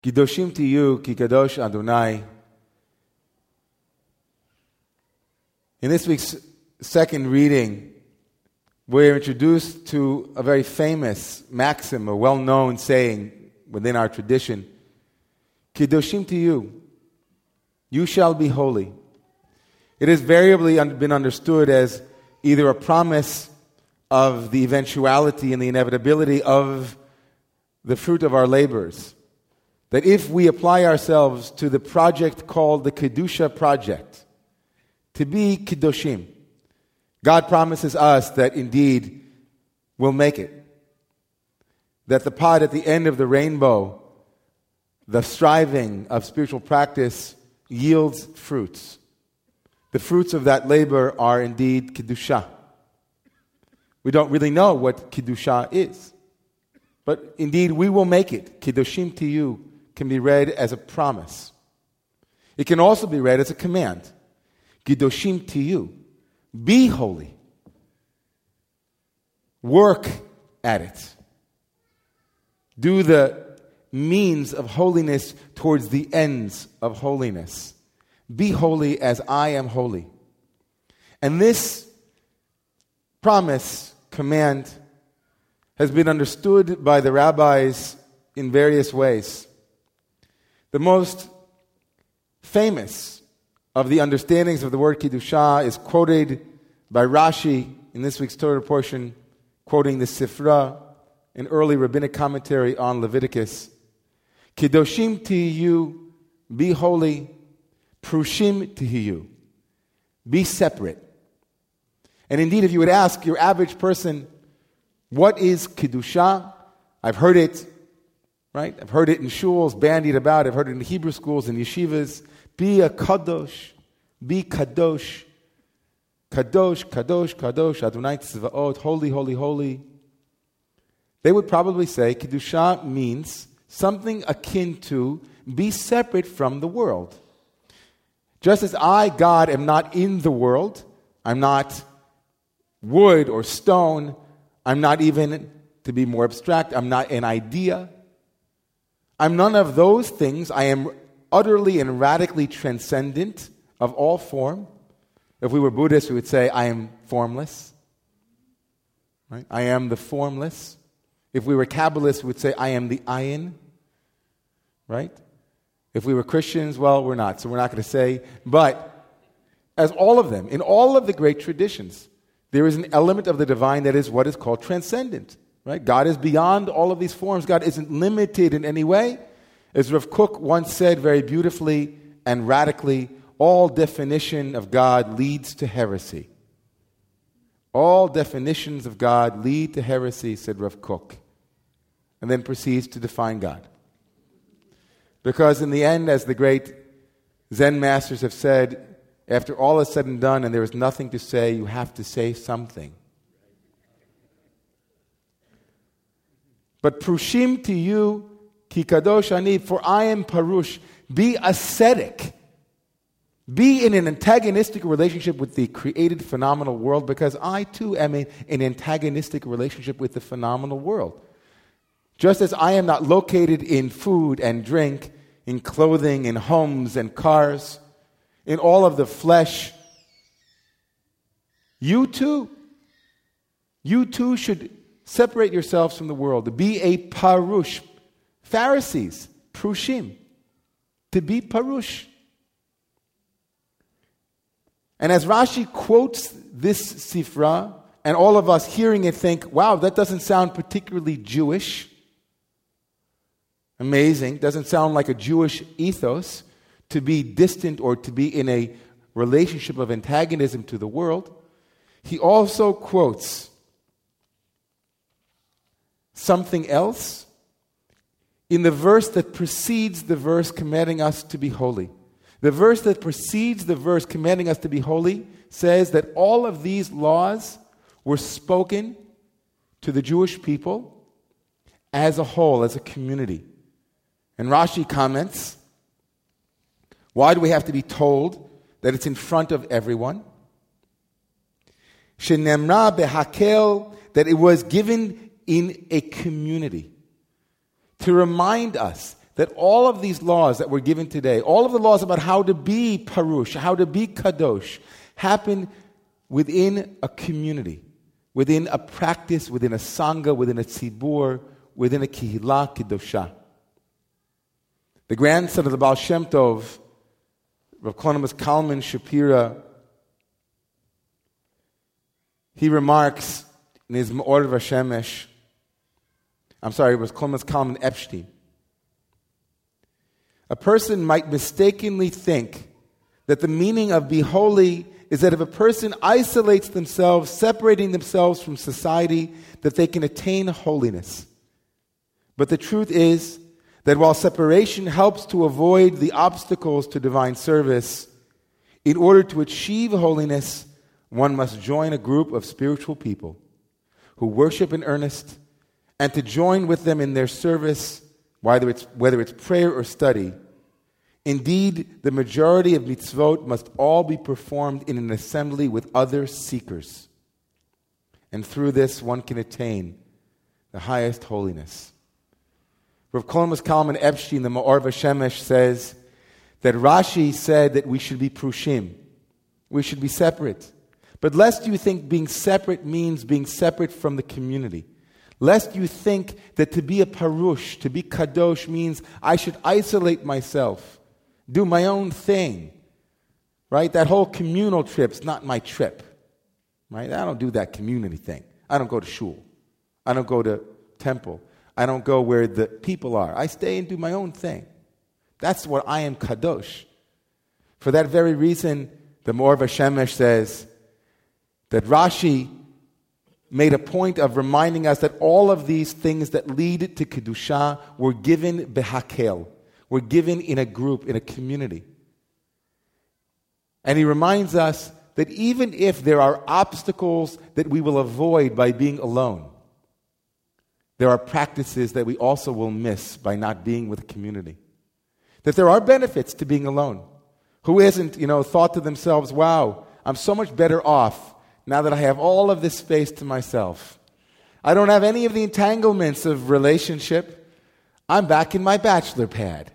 Kidoshim tiyu ki kadosh Adonai. In this week's second reading, we're introduced to a very famous maxim, a well-known saying within our tradition. Kidoshim tiyu, you shall be holy. It has variably been understood as either a promise of the eventuality and the inevitability of the fruit of our labors. That if we apply ourselves to the project called the Kedusha Project, to be Kedoshim, God promises us that indeed we'll make it. That the pot at the end of the rainbow, the striving of spiritual practice, yields fruits. The fruits of that labor are indeed Kedusha. We don't really know what Kedusha is. But indeed we will make it. Kedoshim tiyu can be read as a promise. It can also be read as a command. Kedoshim tiyu, be holy. Work at it. Do the means of holiness towards the ends of holiness. Be holy as I am holy. And this promise, command, has been understood by the rabbis in various ways. The most famous of the understandings of the word Kedusha is quoted by Rashi in this week's Torah portion, quoting the Sifra, an early rabbinic commentary on Leviticus. Kedoshim tiyu, be holy. Prushim tiyu, be separate. And indeed, if you would ask your average person, what is Kedusha? I've heard it, right? I've heard it in shuls, bandied about. I've heard it in Hebrew schools and yeshivas. Be a kadosh. Be kadosh. Kadosh, kadosh, kadosh. Adonai tzvaot. Holy, holy, holy. They would probably say Kedusha means something akin to be separate from the world. Just as I, God, am not in the world, I'm not wood or stone, I'm not even, to be more abstract, I'm not an idea. I'm none of those things. I am utterly and radically transcendent of all form. If we were Buddhists, we would say, I am formless. Right? I am the formless. If we were Kabbalists, we would say, I am the ayin. Right? If we were Christians, well, we're not, so we're not going to say. But as all of them, in all of the great traditions, there is an element of the divine that is what is called transcendent. Right? God is beyond all of these forms. God isn't limited in any way. As Rav Kook once said very beautifully and radically, all definition of God leads to heresy. All definitions of God lead to heresy, said Rav Kook, and then proceeds to define God. Because in the end, as the great Zen masters have said, after all is said and done and there is nothing to say, you have to say something. But prushim tiyu ki kadosh ani, for I am parush. Be ascetic. Be in an antagonistic relationship with the created phenomenal world, because I too am in an antagonistic relationship with the phenomenal world. Just as I am not located in food and drink, in clothing, in homes and cars, in all of the flesh, you too should separate yourselves from the world. Be a parush. Pharisees, prushim. To be parush. And as Rashi quotes this sifra, and all of us hearing it think, wow, that doesn't sound particularly Jewish. Amazing. Doesn't sound like a Jewish ethos to be distant or to be in a relationship of antagonism to the world. He also quotes something else in the verse that precedes the verse commanding us to be holy. The verse that precedes the verse commanding us to be holy says that all of these laws were spoken to the Jewish people as a whole, as a community. And Rashi comments, why do we have to be told that it's in front of everyone? Shenemra behakel, that it was given in a community to remind us that all of these laws that we're given today, all of the laws about how to be parush, how to be kadosh, happen within a community, within a practice, within a sangha, within a tzibur, within a kihila kedosha. The grandson of the Baal Shem Tov, Rav Klonimus Kalman Shapira, he remarks in his Me'or Vashemesh, it was Klonimus Kalman Epstein. A person might mistakenly think that the meaning of be holy is that if a person isolates themselves, separating themselves from society, that they can attain holiness. But the truth is that while separation helps to avoid the obstacles to divine service, in order to achieve holiness, one must join a group of spiritual people who worship in earnest, and to join with them in their service, whether it's prayer or study. Indeed, the majority of mitzvot must all be performed in an assembly with other seekers. And through this, one can attain the highest holiness. Rav Klonimus Kalman Epstein, the Me'or Vashemesh, says that Rashi said that we should be prushim. We should be separate. But lest you think being separate means being separate from the community. Lest you think that to be a parush, to be kadosh, means I should isolate myself, do my own thing. Right? That whole communal trip's not my trip. Right? I don't do that community thing. I don't go to shul. I don't go to temple. I don't go where the people are. I stay and do my own thing. That's what I am kadosh. For that very reason, the Me'or Vashemesh says that Rashi made a point of reminding us that all of these things that lead to Kedusha were given behakel, were given in a group, in a community. And he reminds us that even if there are obstacles that we will avoid by being alone, there are practices that we also will miss by not being with a community. That there are benefits to being alone. Who hasn't, thought to themselves, wow, I'm so much better off now that I have all of this space to myself. I don't have any of the entanglements of relationship. I'm back in my bachelor pad.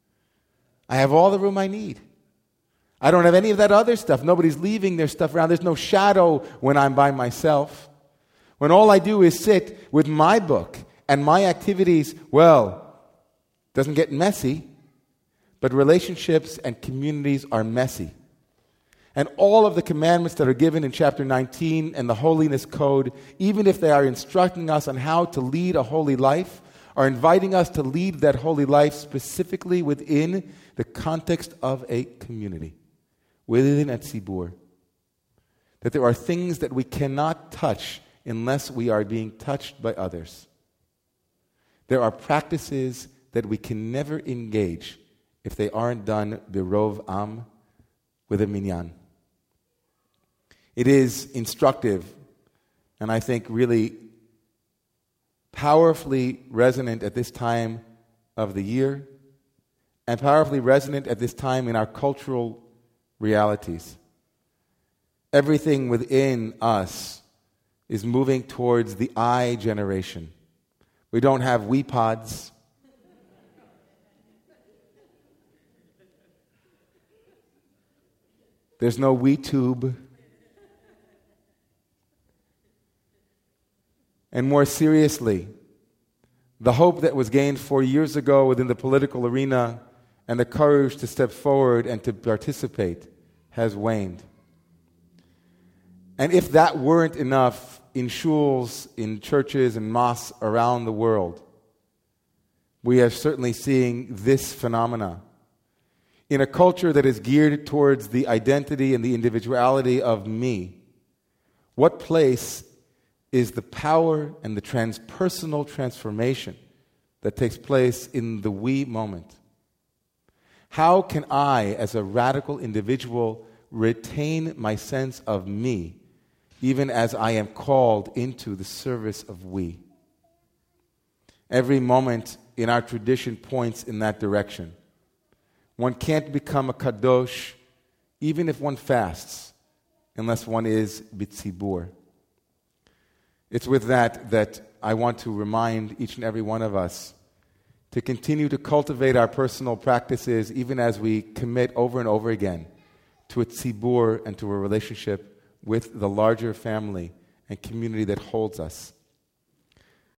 I have all the room I need. I don't have any of that other stuff. Nobody's leaving their stuff around. There's no shadow when I'm by myself. When all I do is sit with my book and my activities, doesn't get messy, but relationships and communities are messy. And all of the commandments that are given in chapter 19 and the Holiness Code, even if they are instructing us on how to lead a holy life, are inviting us to lead that holy life specifically within the context of a community, within a tzibur. That there are things that we cannot touch unless we are being touched by others. There are practices that we can never engage if they aren't done birov am, with a minyan. It is instructive, and I think really powerfully resonant at this time of the year, and powerfully resonant at this time in our cultural realities. Everything within us is moving towards the I generation. We don't have WePods. There's no WeTube. And more seriously, the hope that was gained 4 years ago within the political arena and the courage to step forward and to participate has waned. And if that weren't enough in shuls, in churches and mosques around the world, we are certainly seeing this phenomena. In a culture that is geared towards the identity and the individuality of me, what place is the power and the transpersonal transformation that takes place in the we moment? How can I, as a radical individual, retain my sense of me, even as I am called into the service of we? Every moment in our tradition points in that direction. One can't become a kadosh, even if one fasts, unless one is bitzibur. It's with that I want to remind each and every one of us to continue to cultivate our personal practices even as we commit over and over again to a tzibur and to a relationship with the larger family and community that holds us